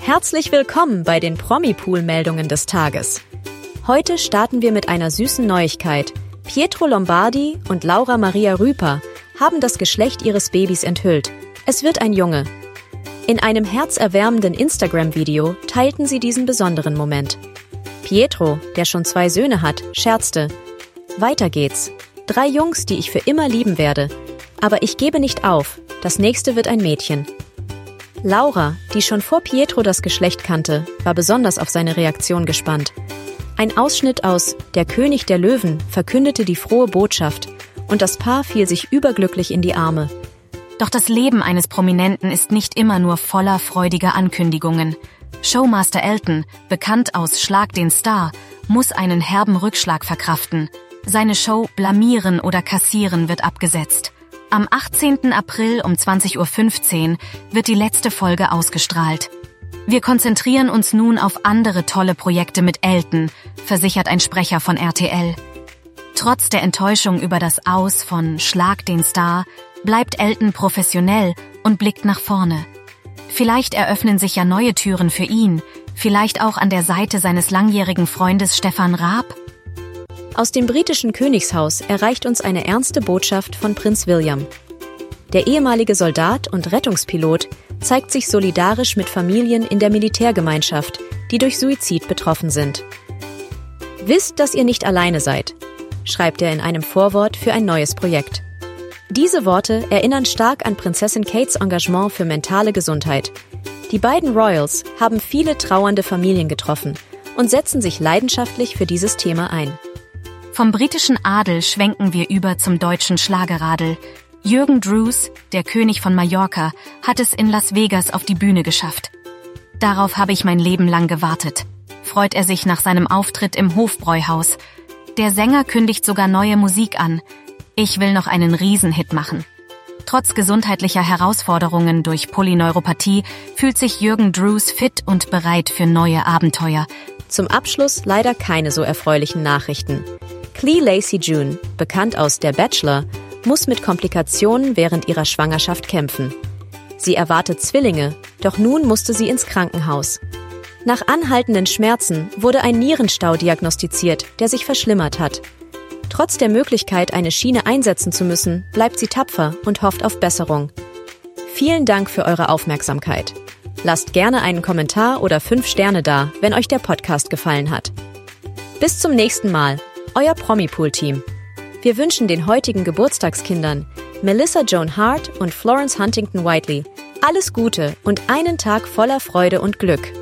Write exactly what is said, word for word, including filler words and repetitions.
Herzlich willkommen bei den Promi-Pool-Meldungen des Tages. Heute starten wir mit einer süßen Neuigkeit. Pietro Lombardi und Laura Maria Rüper haben das Geschlecht ihres Babys enthüllt. Es wird ein Junge. In einem herzerwärmenden Instagram-Video teilten sie diesen besonderen Moment. Pietro, der schon zwei Söhne hat, scherzte: Weiter geht's. Drei Jungs, die ich für immer lieben werde. Aber ich gebe nicht auf. Das nächste wird ein Mädchen. Laura, die schon vor Pietro das Geschlecht kannte, war besonders auf seine Reaktion gespannt. Ein Ausschnitt aus Der König der Löwen verkündete die frohe Botschaft und das Paar fiel sich überglücklich in die Arme. Doch das Leben eines Prominenten ist nicht immer nur voller freudiger Ankündigungen. Showmaster Elton, bekannt aus Schlag den Star, muss einen herben Rückschlag verkraften. Seine Show Blamieren oder Kassieren wird abgesetzt. Am achtzehnten April um zwanzig Uhr fünfzehn wird die letzte Folge ausgestrahlt. Wir konzentrieren uns nun auf andere tolle Projekte mit Elton, versichert ein Sprecher von R T L. Trotz der Enttäuschung über das Aus von Schlag den Star bleibt Elton professionell und blickt nach vorne. Vielleicht eröffnen sich ja neue Türen für ihn, vielleicht auch an der Seite seines langjährigen Freundes Stefan Raab? Aus dem britischen Königshaus erreicht uns eine ernste Botschaft von Prinz William. Der ehemalige Soldat und Rettungspilot zeigt sich solidarisch mit Familien in der Militärgemeinschaft, die durch Suizid betroffen sind. Wisst, dass ihr nicht alleine seid, schreibt er in einem Vorwort für ein neues Projekt. Diese Worte erinnern stark an Prinzessin Kates Engagement für mentale Gesundheit. Die beiden Royals haben viele trauernde Familien getroffen und setzen sich leidenschaftlich für dieses Thema ein. Vom britischen Adel schwenken wir über zum deutschen Schlageradel. Jürgen Drews, der König von Mallorca, hat es in Las Vegas auf die Bühne geschafft. Darauf habe ich mein Leben lang gewartet, freut er sich nach seinem Auftritt im Hofbräuhaus. Der Sänger kündigt sogar neue Musik an. Ich will noch einen Riesenhit machen. Trotz gesundheitlicher Herausforderungen durch Polyneuropathie fühlt sich Jürgen Drews fit und bereit für neue Abenteuer. Zum Abschluss leider keine so erfreulichen Nachrichten. Clee Lacey June, bekannt aus Der Bachelor, muss mit Komplikationen während ihrer Schwangerschaft kämpfen. Sie erwartet Zwillinge, doch nun musste sie ins Krankenhaus. Nach anhaltenden Schmerzen wurde ein Nierenstau diagnostiziert, der sich verschlimmert hat. Trotz der Möglichkeit, eine Schiene einsetzen zu müssen, bleibt sie tapfer und hofft auf Besserung. Vielen Dank für eure Aufmerksamkeit. Lasst gerne einen Kommentar oder fünf Sterne da, wenn euch der Podcast gefallen hat. Bis zum nächsten Mal, euer Promi-Pool-Team. Wir wünschen den heutigen Geburtstagskindern Melissa Joan Hart und Florence Huntington Whiteley alles Gute und einen Tag voller Freude und Glück.